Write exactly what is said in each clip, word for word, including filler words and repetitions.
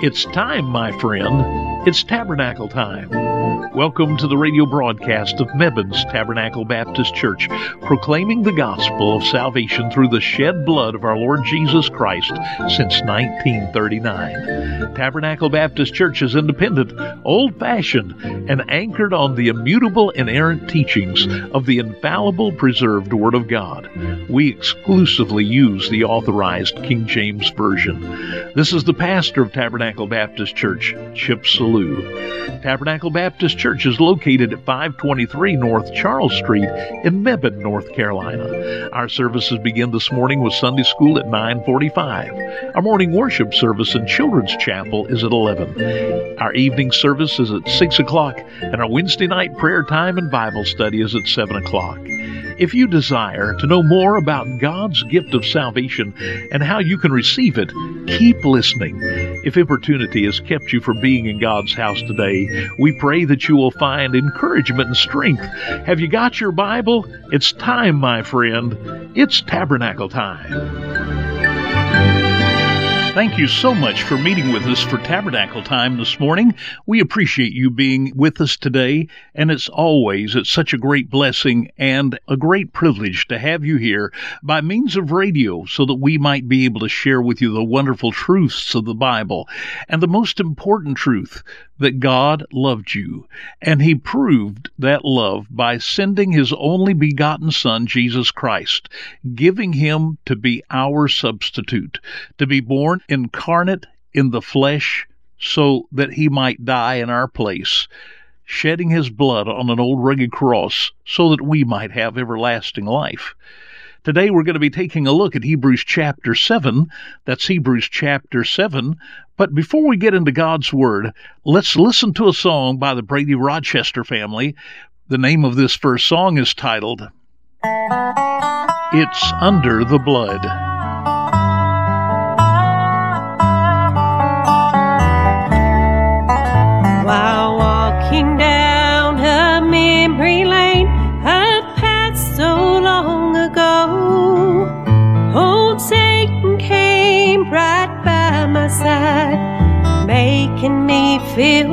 It's time, my friend. It's tabernacle time. Welcome to the radio broadcast of Mebbin's Tabernacle Baptist Church, proclaiming the gospel of salvation through the shed blood of our Lord Jesus Christ since nineteen thirty-nine. Tabernacle Baptist Church is independent, old-fashioned, and anchored on the immutable, inerrant teachings of the infallible, preserved Word of God. We exclusively use the authorized King James Version. This is the pastor of Tabernacle Baptist Church, Chip Salou. Tabernacle Baptist Church is located at five twenty-three North Charles Street in Mebane, North Carolina. Our services begin this morning with Sunday school at nine forty-five. Our morning worship service in Children's Chapel is at eleven. Our evening service is at six o'clock, and our Wednesday night prayer time and Bible study is at seven o'clock. If you desire to know more about God's gift of salvation and how you can receive it, keep listening. If opportunity has kept you from being in God's house today, we pray that you will find encouragement and strength. Have you got your Bible? It's time, my friend. It's tabernacle time. Thank you so much for meeting with us for Tabernacle Time this morning. We appreciate you being with us today, and it's always, it's such a great blessing and a great privilege to have you here by means of radio so that we might be able to share with you the wonderful truths of the Bible, and the most important truth, that God loved you, and He proved that love by sending His only begotten Son, Jesus Christ, giving Him to be our substitute, to be born incarnate in the flesh so that He might die in our place, shedding His blood on an old rugged cross so that we might have everlasting life. Today we're going to be taking a look at Hebrews chapter seven. That's Hebrews chapter seven. But before we get into God's Word, let's listen to a song by the Brady Rochester family. The name of this first song is titled, It's Under the Blood. While walking down a memory lane, a path so long ago, old Satan came right by my side, making me feel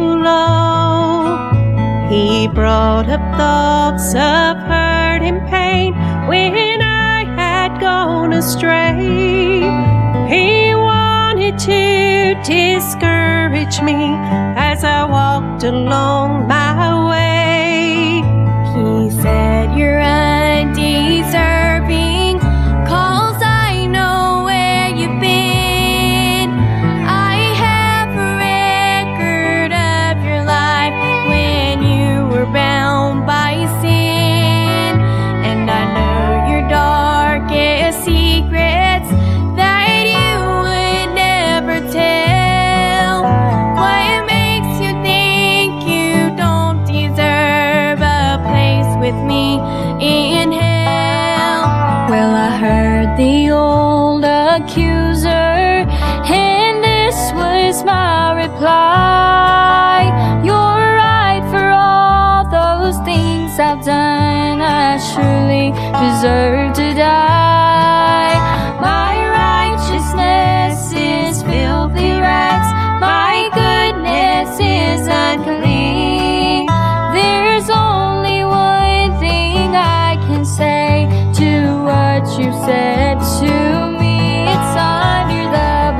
low. He brought up thoughts of hurt and pain when I had gone astray. He wanted to discourage me as I walked along my way. He said, you're undeserving, 'cause I know where you've been. I have a record of your life when you were bound by sin, and I know your darkest secrets that you would never tell. What makes you think you don't deserve a place with me in hell? Well, I heard the old accuser, and this was my reply. You're right for all those things I've done. I surely deserve to die. My righteousness is filthy rags. My goodness is unclean. There's only one thing I can say to what you said to me. It's under the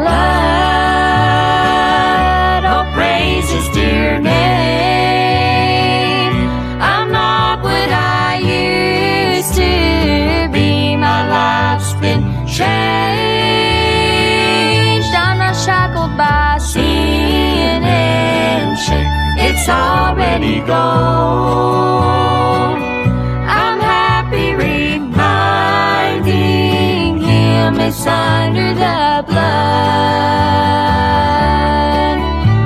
blood. Oh, praise His dear name. I'm not what I used to be. My life's been changed. I'm not shackled by sin and shame. It's already gone. I'm happy reminding Him it's under the blood.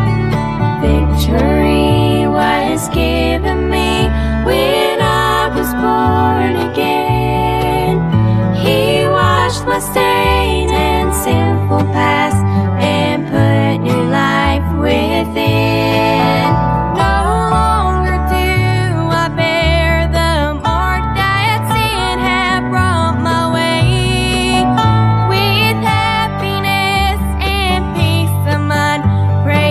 Victory was given me when I was born again. He washed my stain and sinful past and put new life within. No longer do I bear the mark that sin had brought my way. With happiness and peace of mind, praise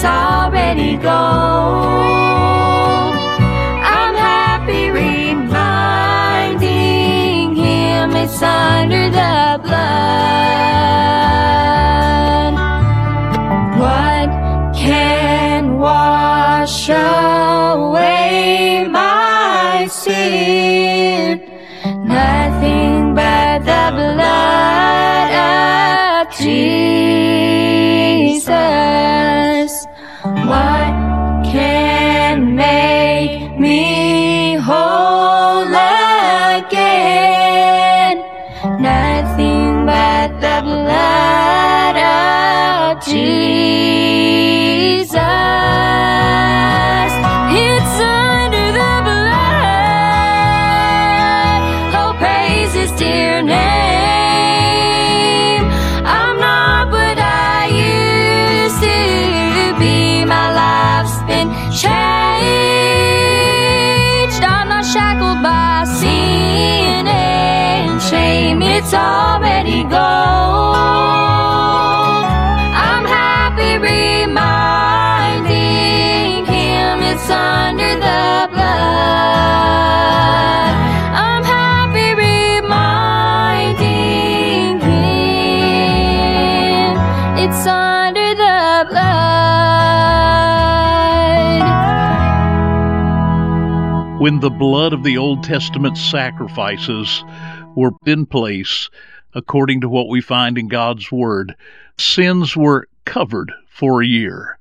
it's already gold. I'm happy reminding him it's under the blood. What can wash away my sin? Nothing but the blood of Jesus. What can make me whole again? Nothing but the blood of Jesus. It's under the blood. Oh, praise his dear name. I'm not what I used to be. My life's been changed. I'm not shackled by sin and shame. It's already gold. I'm happy reminding him it's under the blood. I'm happy reminding him it's under the blood. When the blood of the Old Testament sacrifices were in place, according to what we find in God's Word, sins were covered for a year.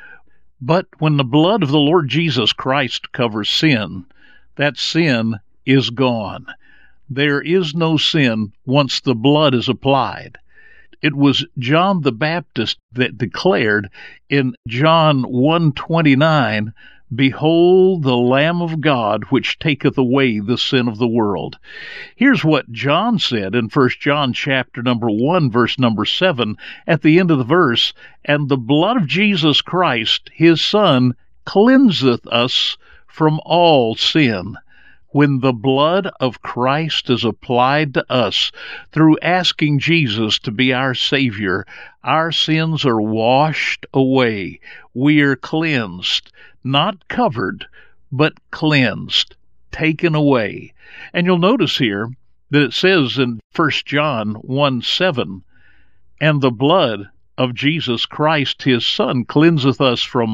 But when the blood of the Lord Jesus Christ covers sin, that sin is gone. There is no sin once the blood is applied. It was John the Baptist that declared in John one twenty-nine, "Behold the Lamb of God, which taketh away the sin of the world." Here's what John said in First John chapter number one, verse number seven, at the end of the verse, "And the blood of Jesus Christ, his Son, cleanseth us from all sin." When the blood of Christ is applied to us through asking Jesus to be our Savior, our sins are washed away. We are cleansed, not covered, but cleansed, taken away. And you'll notice here that it says in First John one seven, "And the blood of Jesus Christ, his Son, cleanseth us from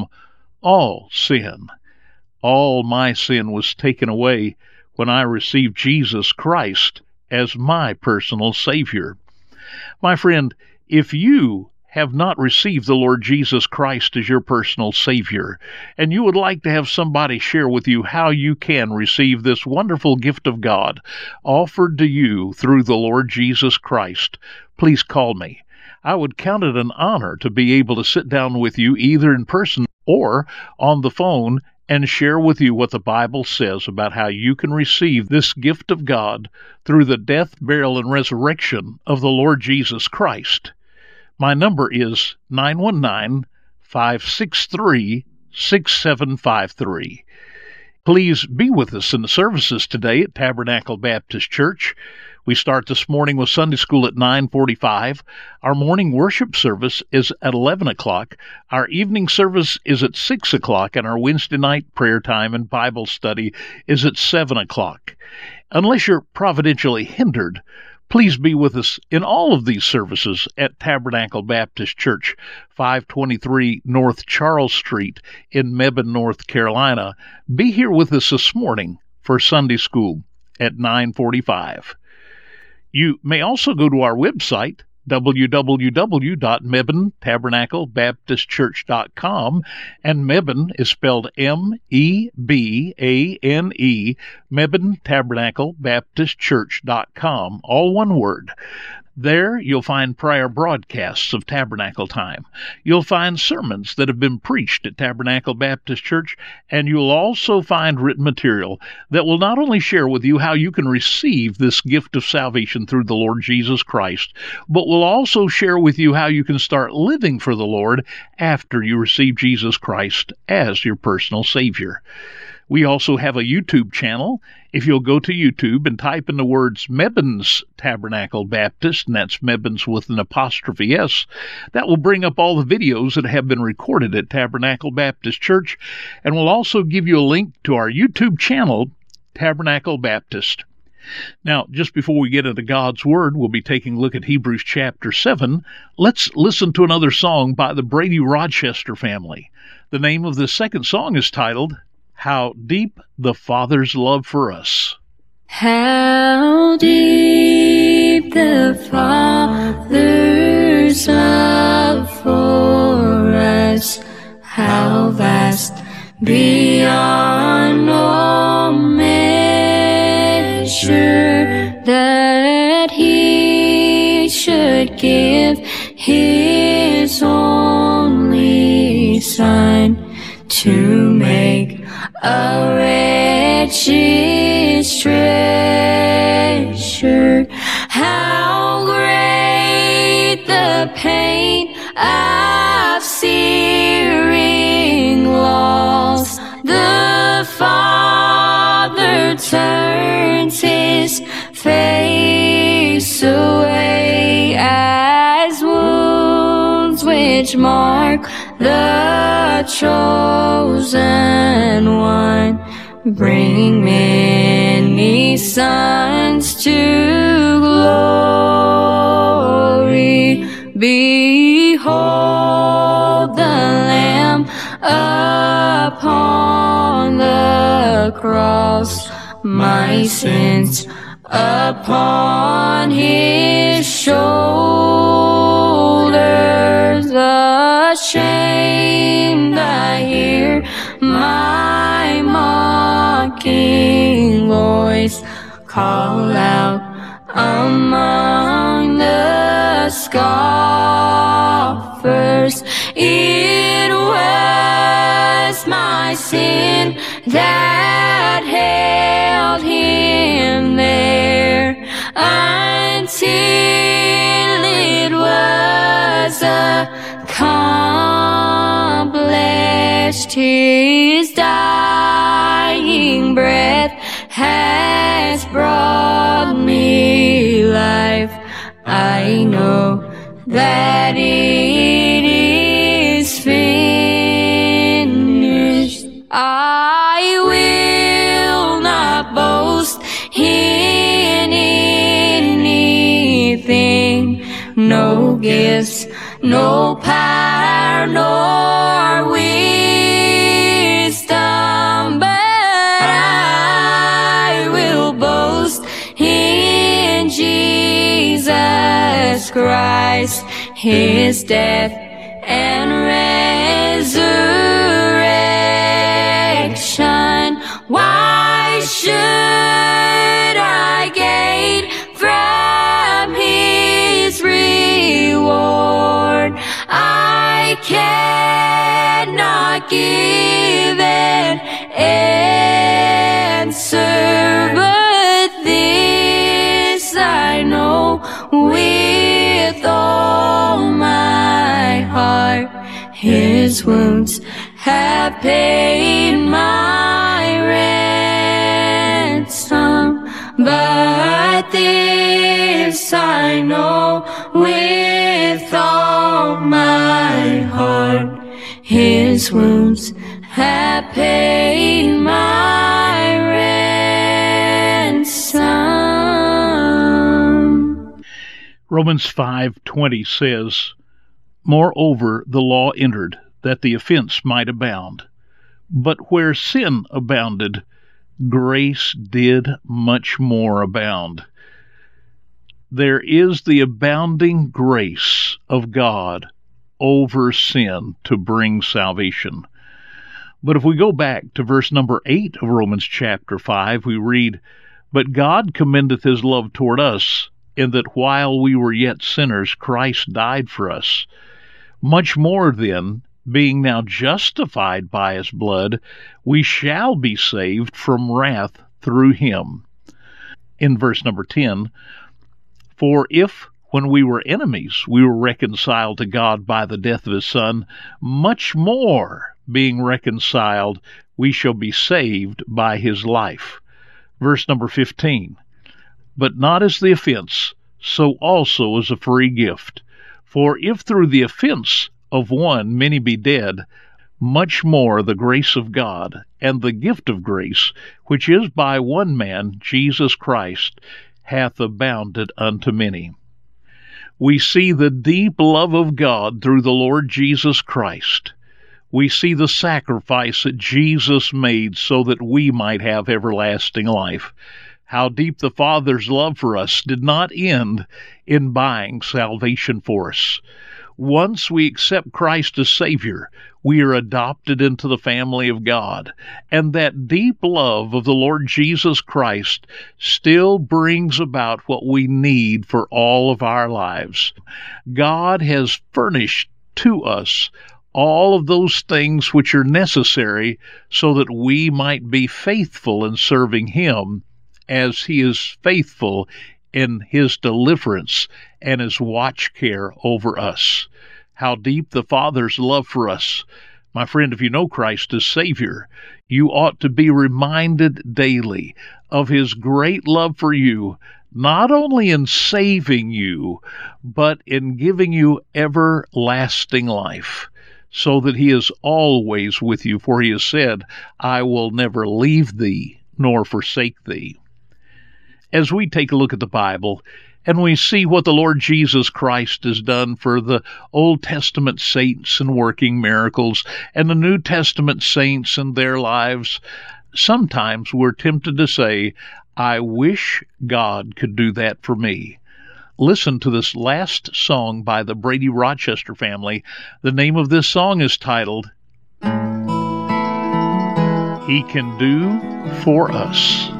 all sin." All my sin was taken away when I received Jesus Christ as my personal Savior. My friend, if you have not received the Lord Jesus Christ as your personal Savior, and you would like to have somebody share with you how you can receive this wonderful gift of God offered to you through the Lord Jesus Christ, please call me. I would count it an honor to be able to sit down with you either in person or on the phone and share with you what the Bible says about how you can receive this gift of God through the death, burial, and resurrection of the Lord Jesus Christ. My number is nine one nine, five six three, six seven five three. Please be with us in the services today at Tabernacle Baptist Church. We start this morning with Sunday school at nine forty-five. Our morning worship service is at eleven o'clock. Our evening service is at six o'clock, and our Wednesday night prayer time and Bible study is at seven o'clock. Unless you're providentially hindered, please be with us in all of these services at Tabernacle Baptist Church, five twenty-three North Charles Street in Mebane, North Carolina. Be here with us this morning for Sunday school at nine forty-five. You may also go to our website, w w w dot mebane tabernacle baptist church dot com, and Mebane is spelled M E B A N E, Mebane Tabernacle Baptist Church dot com, all one word. There you'll find prior broadcasts of Tabernacle Time. You'll find sermons that have been preached at Tabernacle Baptist Church, and you'll also find written material that will not only share with you how you can receive this gift of salvation through the Lord Jesus Christ, but will also share with you how you can start living for the Lord after you receive Jesus Christ as your personal Savior. We also have a YouTube channel. If you'll go to YouTube and type in the words Mebbins Tabernacle Baptist, and that's Mebbins with an apostrophe S, that will bring up all the videos that have been recorded at Tabernacle Baptist Church, and we'll also give you a link to our YouTube channel, Tabernacle Baptist. Now, just before we get into God's Word, we'll be taking a look at Hebrews chapter seven. Let's listen to another song by the Brady Rochester family. The name of the second song is titled, How Deep the Father's Love for Us. How deep the Father's love for us, how vast beyond all measure, that He should give His only Son to make a wretched treasure. How great the pain of searing loss, the Father turns His face away, as wounds which mark the chosen one bring many sons to glory. Behold the Lamb upon the cross, my sins upon His shoulders. Ashamed I hear my mocking voice call out among the scoffers. It was my sin that held Him there until it was accomplished. His dying breath has brought me life. I know that it is finished. I will not boast in anything, no gifts, no power, nor wisdom, but I will boast in Jesus Christ, His death and resurrection. Why should I gain from His reward? I cannot give an answer, but this I know with all my heart, His wounds have paid my ransom. But this I know with all my heart, His wounds have paid my ransom. Romans five twenty says, Moreover, the law entered, that the offense might abound. But where sin abounded, grace did much more abound. There is the abounding grace of God over sin to bring salvation. But if we go back to verse number eight of Romans chapter five, we read, But God commendeth His love toward us, in that while we were yet sinners, Christ died for us. Much more then, being now justified by His blood, we shall be saved from wrath through Him. In verse number ten, For if, when we were enemies, we were reconciled to God by the death of His Son, much more, being reconciled, we shall be saved by his life. Verse number fifteen, but not as the offense, so also as a free gift. For if through the offense of one many be dead, much more the grace of God and the gift of grace, which is by one man, Jesus Christ, hath abounded unto many. We see the deep love of God through the Lord Jesus Christ. We see the sacrifice that Jesus made so that we might have everlasting life. How deep the Father's love for us did not end in buying salvation for us. Once we accept Christ as Savior, we are adopted into the family of God, and that deep love of the Lord Jesus Christ still brings about what we need for all of our lives. God has furnished to us all of those things which are necessary so that we might be faithful in serving Him as He is faithful in His deliverance and His watch care over us. How deep the Father's love for us. My friend, if you know Christ as Savior, you ought to be reminded daily of His great love for you, not only in saving you, but in giving you everlasting life, so that He is always with you. For He has said, I will never leave thee nor forsake thee. As we take a look at the Bible, and we see what the Lord Jesus Christ has done for the Old Testament saints in working miracles, and the New Testament saints in their lives, sometimes we're tempted to say, I wish God could do that for me. Listen to this last song by the Brady Rochester family. The name of this song is titled, He Can Do For Us.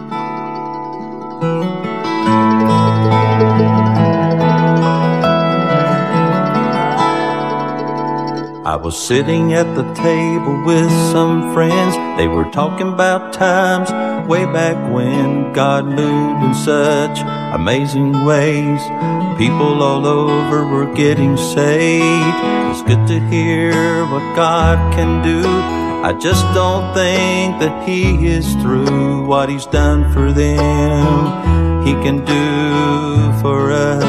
I was sitting at the table with some friends. They were talking about times way back when God moved in such amazing ways. People all over were getting saved. It's good to hear what God can do. I just don't think that He is through. What He's done for them, He can do for us.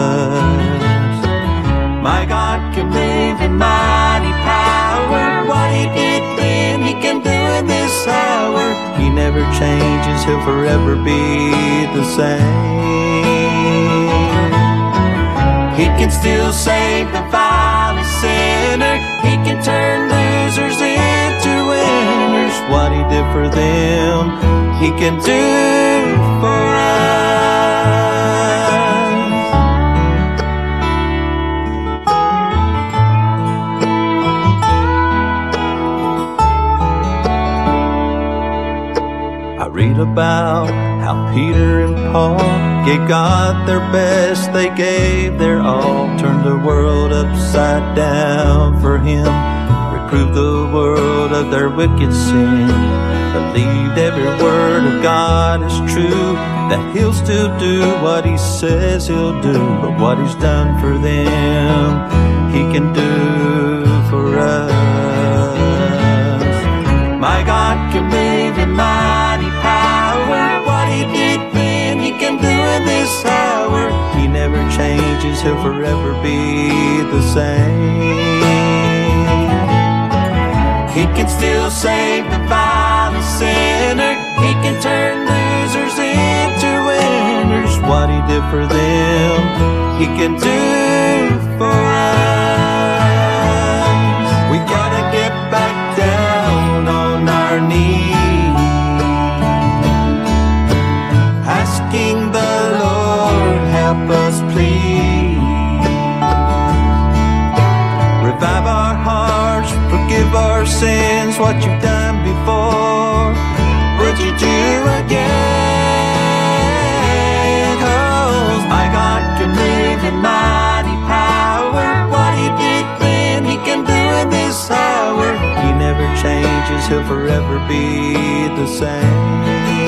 My God can move in mighty power. What He did then, He can do in this hour. He never changes, He'll forever be the same. He can still save the vilest sinner. He can turn losers into winners. What He did for them, He can do for us. I read about how Peter and Paul gave God their best. They gave their all, turned the world upside down for Him, reproved the world of their wicked sin, believed every word of God is true, that He'll still do what He says He'll do. But what He's done for them, He can do for us. My God can move in mighty power. What He did then, He can do in this hour. He never changes, He'll forever be the same. He can still save the vilest sinner. He can turn losers into winners. What He did for them, He can do for us. We gotta get back down on our knees, asking the Lord, help us please. Revive our hearts, forgive our sins. What You've done before, would You do again? 'Cause my God can move in mighty power. What He did then, He can do in this hour. He never changes, He'll forever be the same.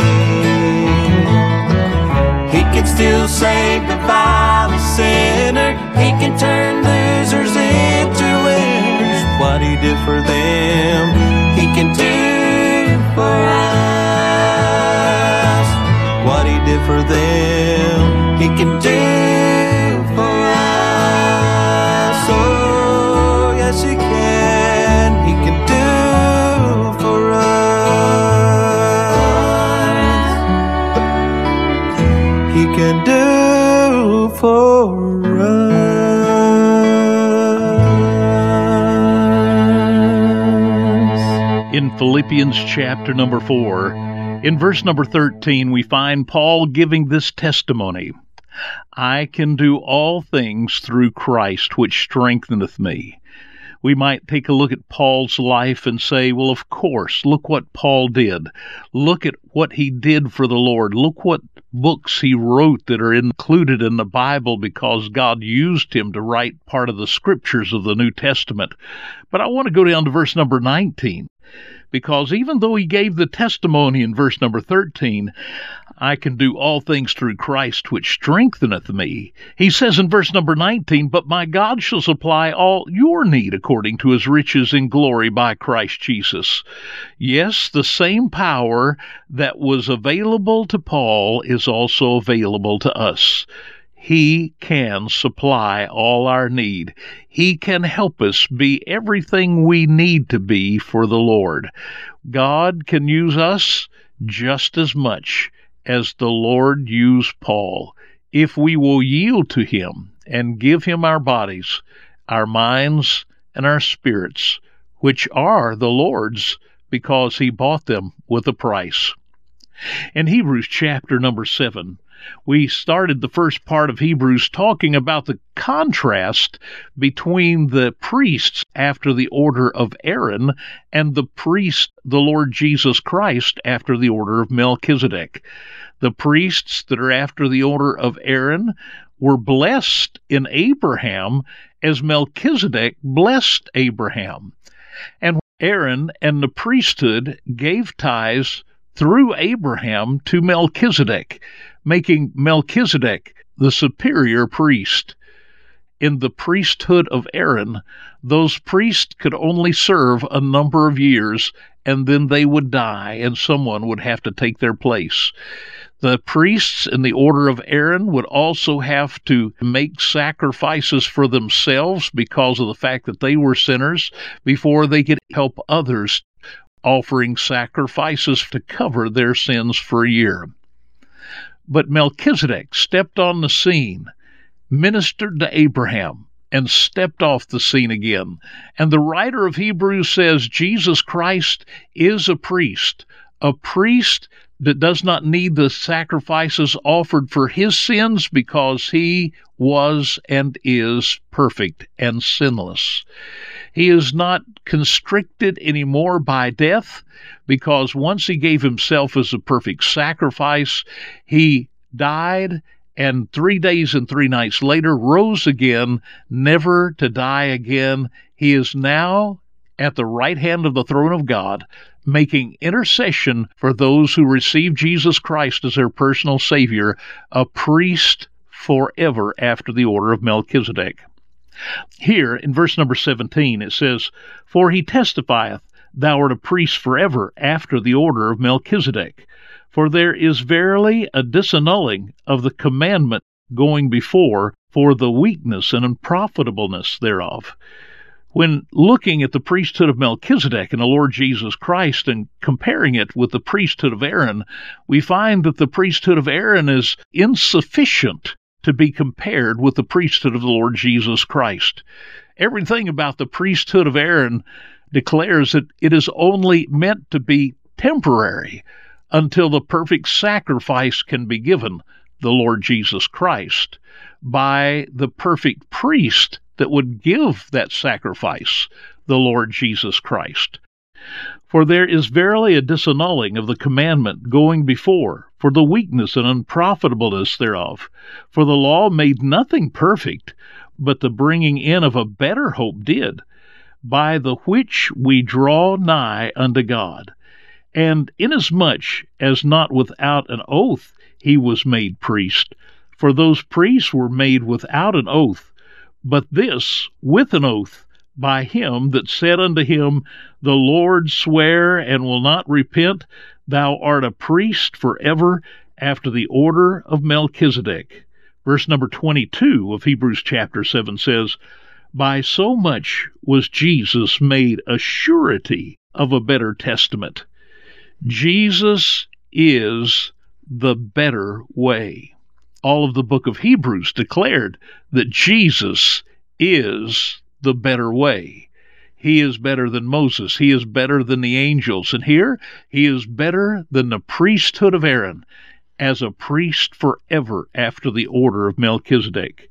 He can still save the vilest sinner. He can turn losers into winners. What He did for them, He can do for us. What he did for them, he can do for us. Oh, yes, he can. He can do for us. He can do for us. In Philippians chapter number four, in verse number thirteen, we find Paul giving this testimony. I can do all things through Christ, which strengtheneth me. We might take a look at Paul's life and say, well, of course, look what Paul did. Look at what he did for the Lord. Look what books he wrote that are included in the Bible because God used him to write part of the scriptures of the New Testament. But I want to go down to verse number nineteen. Because even though he gave the testimony in verse number thirteen, I can do all things through Christ which strengtheneth me, he says in verse number nineteen, but my God shall supply all your need according to his riches in glory by Christ Jesus. Yes, the same power that was available to Paul is also available to us. He can supply all our need. He can help us be everything we need to be for the Lord. God can use us just as much as the Lord used Paul, if we will yield to him and give him our bodies, our minds, and our spirits, which are the Lord's, because he bought them with a price. In Hebrews chapter number seven, we started the first part of Hebrews talking about the contrast between the priests after the order of Aaron and the priest, the Lord Jesus Christ, after the order of Melchizedek. The priests that are after the order of Aaron were blessed in Abraham as Melchizedek blessed Abraham. And Aaron and the priesthood gave tithes through Abraham to Melchizedek, making Melchizedek the superior priest. In the priesthood of Aaron, those priests could only serve a number of years, and then they would die, and someone would have to take their place. The priests in the order of Aaron would also have to make sacrifices for themselves because of the fact that they were sinners before they could help others, offering sacrifices to cover their sins for a year. But Melchizedek stepped on the scene, ministered to Abraham, and stepped off the scene again. And the writer of Hebrews says Jesus Christ is a priest, a priest that does not need the sacrifices offered for his sins because he was and is perfect and sinless. He is not constricted anymore by death, because once he gave himself as a perfect sacrifice, he died, and three days and three nights later rose again, never to die again. He is now at the right hand of the throne of God, making intercession for those who receive Jesus Christ as their personal Savior, a priest forever after the order of Melchizedek. Here, in verse number seventeen, it says, For he testifieth, Thou art a priest forever after the order of Melchizedek. For there is verily a disannulling of the commandment going before for the weakness and unprofitableness thereof. When looking at the priesthood of Melchizedek and the Lord Jesus Christ and comparing it with the priesthood of Aaron, we find that the priesthood of Aaron is insufficient to be compared with the priesthood of the Lord Jesus Christ. Everything about the priesthood of Aaron declares that it is only meant to be temporary until the perfect sacrifice can be given, the Lord Jesus Christ, by the perfect priest that would give that sacrifice, the Lord Jesus Christ. For there is verily a disannulling of the commandment going before, for the weakness and unprofitableness thereof. For the law made nothing perfect, but the bringing in of a better hope did, by the which we draw nigh unto God. And inasmuch as not without an oath he was made priest, for those priests were made without an oath, but this with an oath, by him that said unto him, The Lord sware and will not repent, thou art a priest forever after the order of Melchizedek. Verse number twenty-two of Hebrews chapter seven says, By so much was Jesus made a surety of a better testament. Jesus is the better way. All of the book of Hebrews declared that Jesus is the better way. He is better than Moses. He is better than the angels. And here, he is better than the priesthood of Aaron as a priest forever after the order of Melchizedek.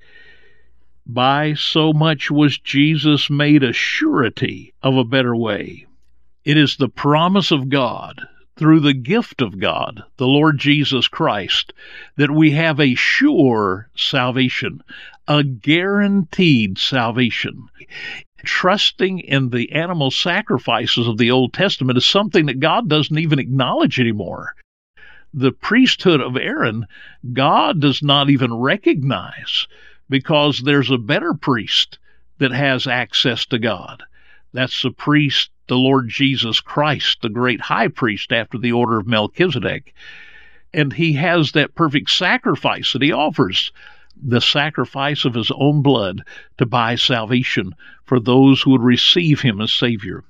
By so much was Jesus made a surety of a better way. It is the promise of God, through the gift of God, the Lord Jesus Christ, that we have a sure salvation, a guaranteed salvation. Trusting in the animal sacrifices of the Old Testament is something that God doesn't even acknowledge anymore. The priesthood of Aaron, God does not even recognize, because there's a better priest that has access to God. That's the priest, the Lord Jesus Christ, the great high priest after the order of Melchizedek. And he has that perfect sacrifice that he offers, the sacrifice of his own blood to buy salvation for those who would receive him as Savior.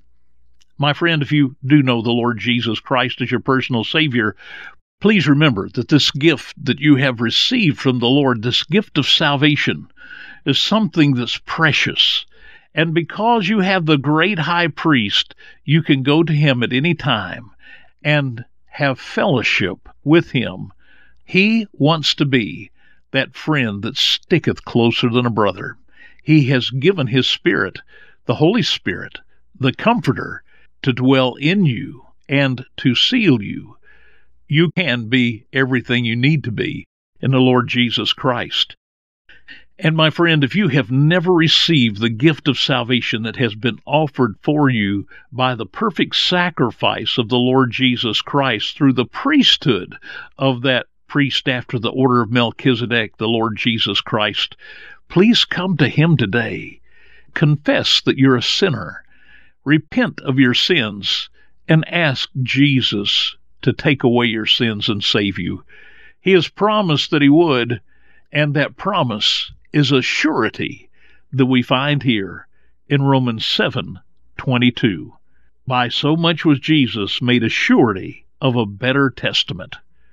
My friend, if you do know the Lord Jesus Christ as your personal Savior, please remember that this gift that you have received from the Lord, this gift of salvation, is something that's precious. And because you have the great high priest, you can go to him at any time and have fellowship with him. He wants to be that friend that sticketh closer than a brother. He has given his Spirit, the Holy Spirit, the Comforter, to dwell in you and to seal you. You can be everything you need to be in the Lord Jesus Christ. And my friend, if you have never received the gift of salvation that has been offered for you by the perfect sacrifice of the Lord Jesus Christ through the priesthood of that priest after the order of Melchizedek, the Lord Jesus Christ, please come to him today. Confess that you're a sinner. Repent of your sins and ask Jesus to take away your sins and save you. He has promised that he would, and that promise is a surety that we find here in Romans seven twenty-two. By so much was Jesus made a surety of a better testament.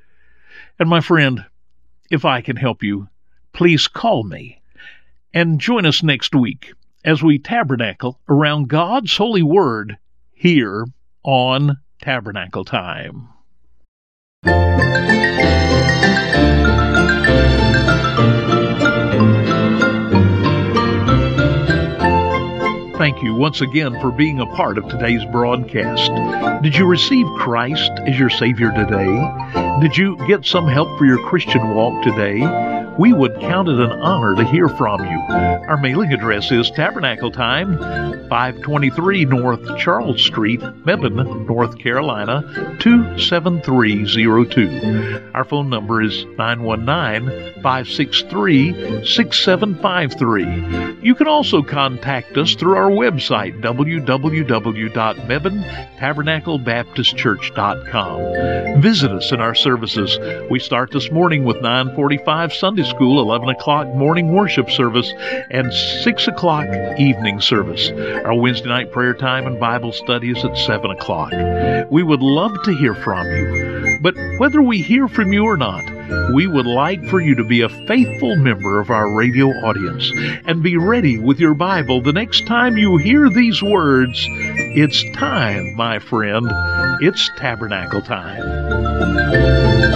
And my friend, if I can help you, please call me and join us next week as we tabernacle around God's holy word here on Tabernacle Time. Thank you once again for being a part of today's broadcast. Did you receive Christ as your Savior today? Did you get some help for your Christian walk today? We would count it an honor to hear from you. Our mailing address is Tabernacle Time, five twenty-three North Charles Street, Mebane, North Carolina, two seven three zero two. Our phone number is nine one nine, five six three, six seven five three. You can also contact us through our website, w w w dot mebane tabernacle baptist church dot com. Visit us in our services. We start this morning with nine forty-five Sunday School, eleven o'clock morning worship service, and six o'clock evening service. Our Wednesday night prayer time and Bible study is at seven o'clock. We would love to hear from you, but whether we hear from you or not, we would like for you to be a faithful member of our radio audience and be ready with your Bible the next time you hear these words. It's time, my friend. It's Tabernacle Time.